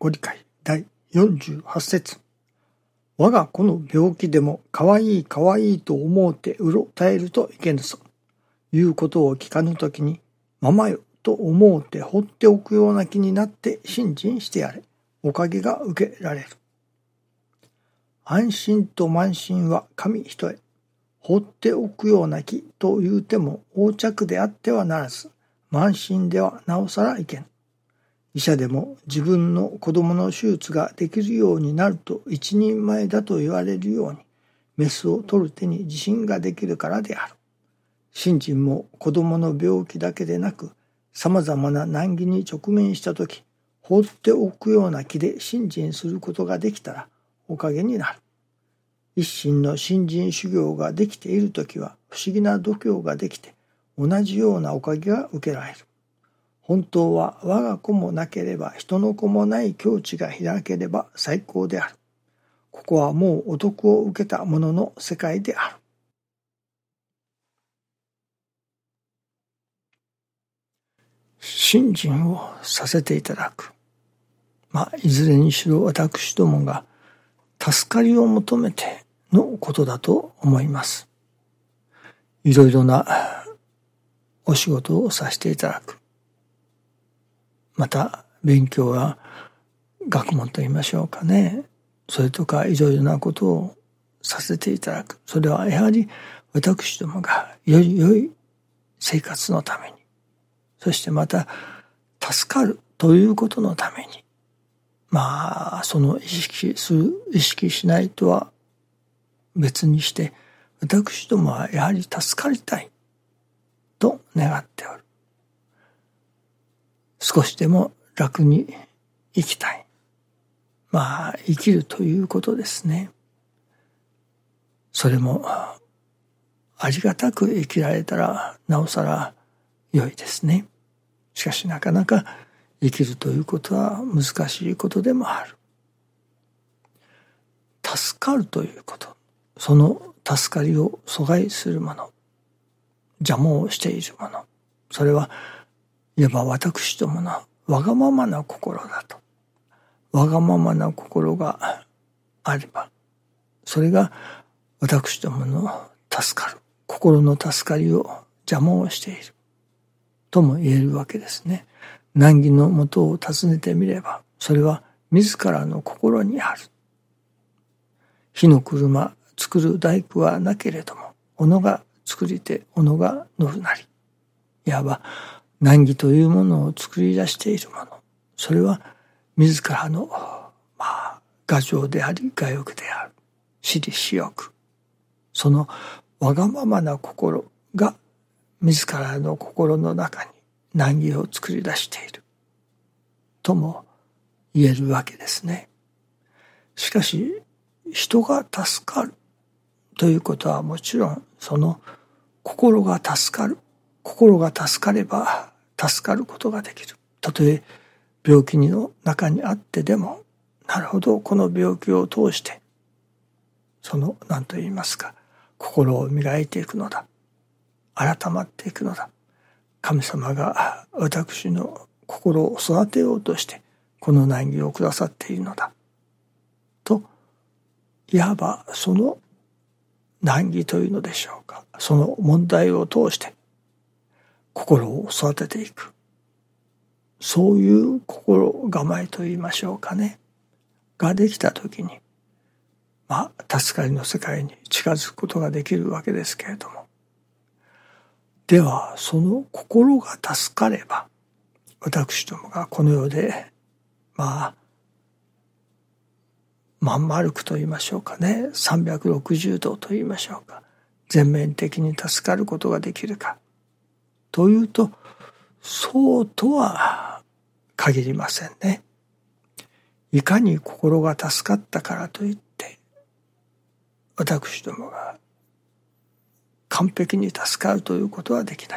ご理解第48節。我が子の病気でもかわいいかわいいと思うてうろたえるといけぬぞ。いうことを聞かぬときに、ままよと思うて放っておくような気になって信心してやれ。おかげが受けられる。安心と慢心は神一重。放っておくような気と言うても横着であってはならず、慢心ではなおさらいけぬ。医者でも自分の子供の手術ができるようになると一人前だと言われるように、メスを取る手に自信ができるからである。信心も子供の病気だけでなく、様々な難儀に直面したとき、放っておくような気で信心することができたらおかげになる。一心の信心修行ができているときは不思議な度胸ができて、同じようなおかげが受けられる。本当は我が子もなければ人の子もない境地が開ければ最高である。ここはもうお得を受けた者の世界である。信心をさせていただく。いずれにしろ私どもが助かりを求めてのことだと思います。いろいろなお仕事をさせていただく。また勉強や学問と言いましょうかね。それとかいろいろなことをさせていただく。それはやはり私どもがより良い生活のために、そしてまた助かるということのために、その意識しないとは別にして、私どもはやはり助かりたいと願っておる。少しでも楽に生きたい。生きるということですね。それもありがたく生きられたらなおさら良いですね。しかしなかなか生きるということは難しいことでもある。助かるということ、その助かりを阻害するもの、邪魔をしているもの、それはいわば私どものわがままな心だと。わがままな心があれば、それが私どもの助かる、心の助かりを邪魔をしているとも言えるわけですね。難儀のもとを尋ねてみれば、それは自らの心にある。火の車作る大工はなけれども、斧が作り手、斧が乗るなり。いわば難儀というものを作り出しているもの、それは自らの我情であり我欲である。私利私欲、そのわがままな心が自らの心の中に難儀を作り出しているとも言えるわけですね。しかし人が助かるということはもちろん、その心が助かる、心が助かれば助かることができる。たとえ病気の中にあってでも、なるほど、この病気を通してその何と言いますか、心を磨いていくのだ、改まっていくのだ、神様が私の心を育てようとしてこの難儀をくださっているのだと、いわばその難儀というのでしょうか、その問題を通して心を育てていく、そういう心構えと言いましょうかね、ができたときに、助かりの世界に近づくことができるわけですけれども、ではその心が助かれば、私どもがこの世でまん丸くと言いましょうかね、360度と言いましょうか、全面的に助かることができるかというと、そうとは限りませんね。いかに心が助かったからといって私どもが完璧に助かるということはできない。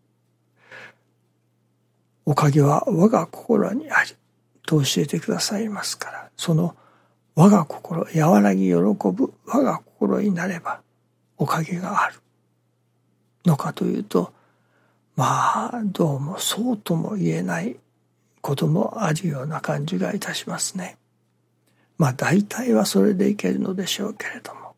おかげは我が心にありと教えてくださいますから、その我が心、和らぎ喜ぶ我が心になればおかげがあるのかというと、どうもそうとも言えないこともあるような感じがいたしますね。まあ大体はそれでいけるのでしょうけれども。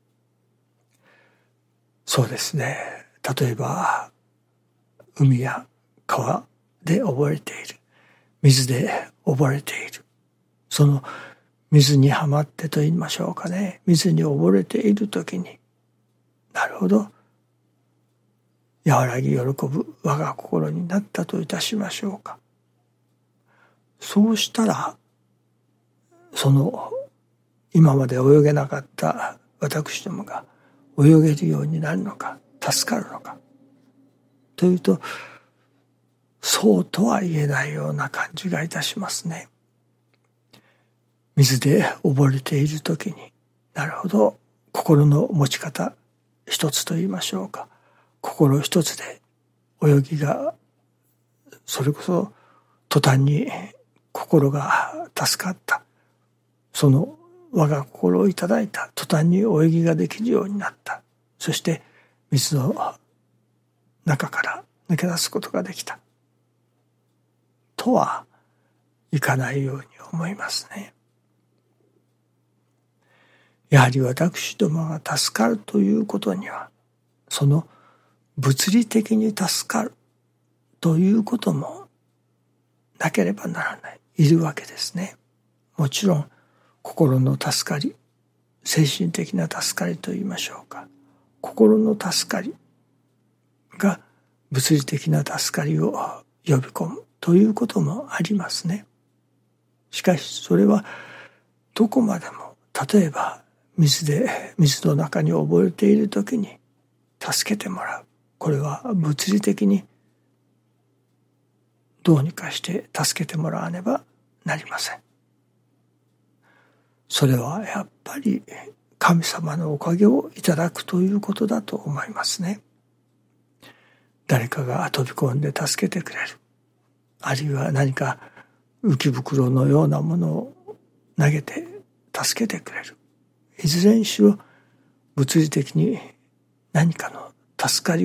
そうですね。例えば、海や川で溺れている。水で溺れている。その水にはまってと言いましょうかね。水に溺れているときに、なるほど、和らぎ喜ぶ我が心になったといたしましょうか。そうしたら、その今まで泳げなかった私どもが泳げるようになるのか、助かるのか。というと、そうとは言えないような感じがいたしますね。水で溺れているときに、なるほど、心の持ち方一つと言いましょうか。心一つで泳ぎが、それこそ途端に心が助かった。その我が心をいただいた。途端に泳ぎができるようになった。そして水の中から抜け出すことができた。とはいかないように思いますね。やはり私どもが助かるということには、その物理的に助かるということもなければならない、いるわけですね。もちろん心の助かり、精神的な助かりと言いましょうか。心の助かりが物理的な助かりを呼び込むということもありますね。しかしそれはどこまでも、例えば水の中に溺れているときに助けてもらう。これは物理的にどうにかして助けてもらわねばなりません。それはやっぱり神様のおかげをいただくということだと思いますね。誰かが飛び込んで助けてくれる。あるいは何か浮き袋のようなものを投げて助けてくれる。いずれにしろ物理的に何かの助かり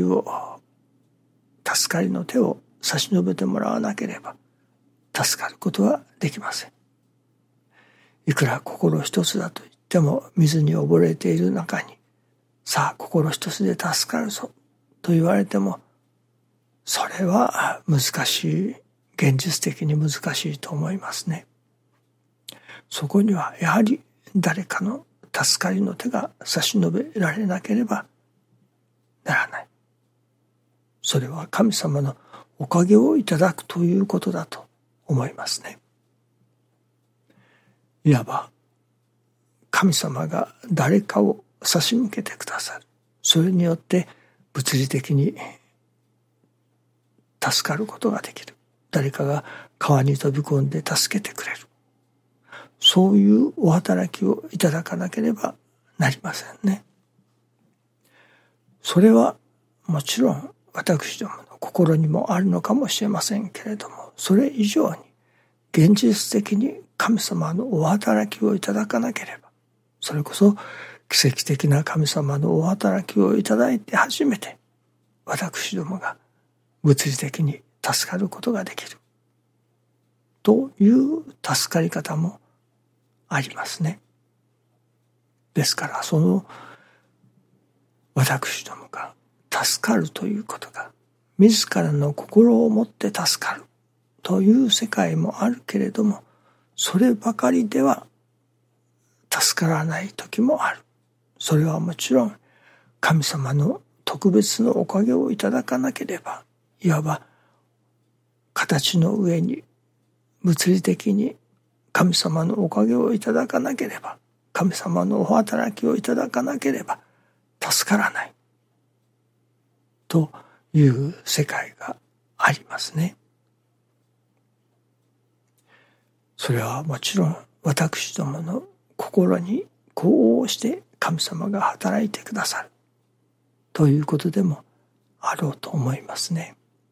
の手を差し伸べてもらわなければ助かることはできません。いくら心一つだと言っても、水に溺れている中に、さあ心一つで助かるぞと言われても、それは難しい、現実的に難しいと思いますね。そこにはやはり誰かの助かりの手が差し伸べられなければならない。それは神様のおかげをいただくということだと思いますね。いわば神様が誰かを差し向けてくださる。それによって物理的に助かることができる。誰かが川に飛び込んで助けてくれる。そういうお働きをいただかなければなりませんね。それはもちろん私どもの心にもあるのかもしれませんけれども、それ以上に現実的に神様のお働きをいただかなければ、それこそ奇跡的な神様のお働きをいただいて初めて私どもが物理的に助かることができるという助かり方もありますね。ですからその私どもが助かるということが、自らの心を持って助かるという世界もあるけれども、そればかりでは助からない時もある。それはもちろん神様の特別のおかげをいただかなければ、いわば形の上に物理的に神様のおかげをいただかなければ、神様のお働きをいただかなければ助からないという世界がありますね。それはもちろん私どもの心にこうして神様が働いてくださるということでもあろうと思いますね。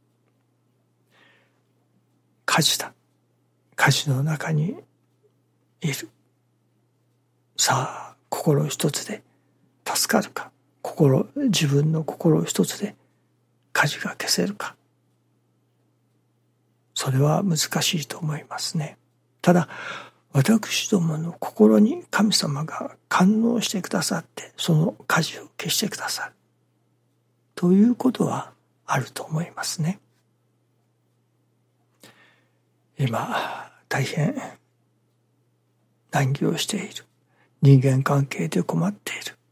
火事だ。火事の中にいる。さあ心一つで助かるか、自分の心一つで火事が消せるか。 それは難しいと思いますね。ただ、私どもの心に神様が感応してくださって、その火事を消してくださる。ということはあると思いますね。今、大変難儀をしている。人間関係で困っている。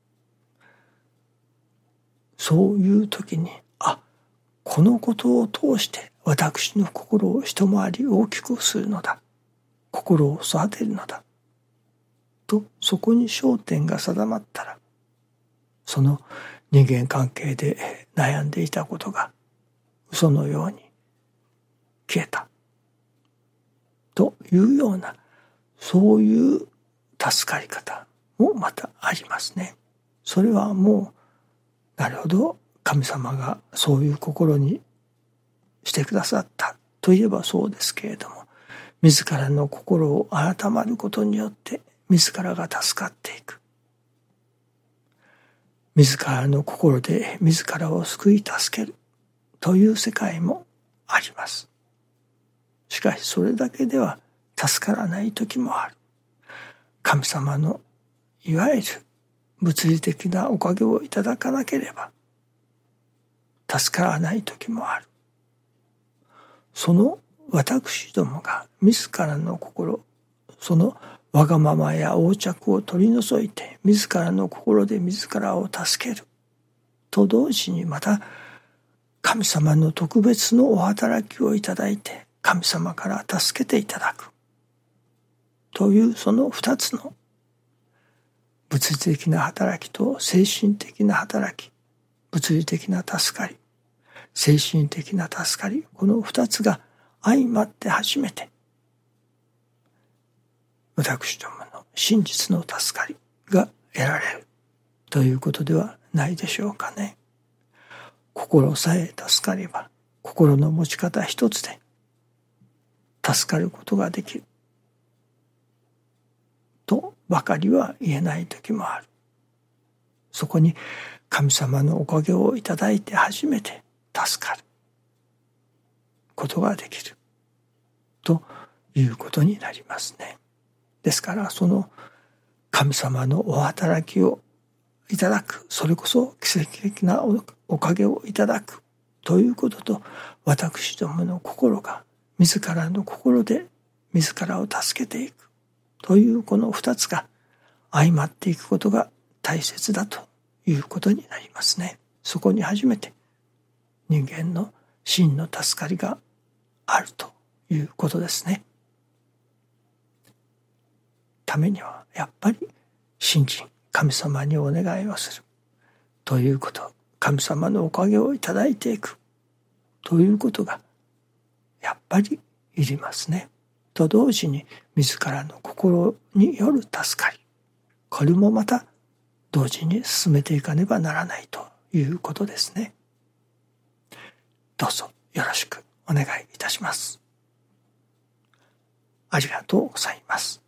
そういう時に、このことを通して私の心を一回り大きくするのだ。心を育てるのだ。と、そこに焦点が定まったら、その人間関係で悩んでいたことが嘘のように消えた。というような、そういう助かり方もまたありますね。それはもう、なるほど、神様がそういう心にしてくださったといえばそうですけれども、自らの心を改まることによって自らが助かっていく。自らの心で自らを救い助けるという世界もあります。しかしそれだけでは助からない時もある。神様のいわゆる物理的なおかげをいただかなければ助からない時もある。その私どもが自らの心、そのわがままや横着を取り除いて自らの心で自らを助けると同時に、また神様の特別のお働きをいただいて神様から助けていただくという、その二つの物理的な働きと精神的な働き、物理的な助かり、精神的な助かり、この二つが相まって初めて私どもの真実の助かりが得られるということではないでしょうかね。心さえ助かれば、心の持ち方一つで助かることができるとばかりは言えない時もある。そこに神様のおかげをいただいて初めて助かることができるということになりますね。ですから、その神様のお働きをいただく、それこそ奇跡的なおかげをいただくということと、私どもの心が自らの心で自らを助けていくというこの二つが相まっていくことが大切だということになりますね。そこに初めて人間の真の助かりがあるということですね。ためにはやっぱり信心、神様にお願いをするということ、神様のおかげをいただいていくということがやっぱりいりますね。と同時に自らの心による助かり、これもまた同時に進めていかねばならないということですね。どうぞよろしくお願いいたします。ありがとうございます。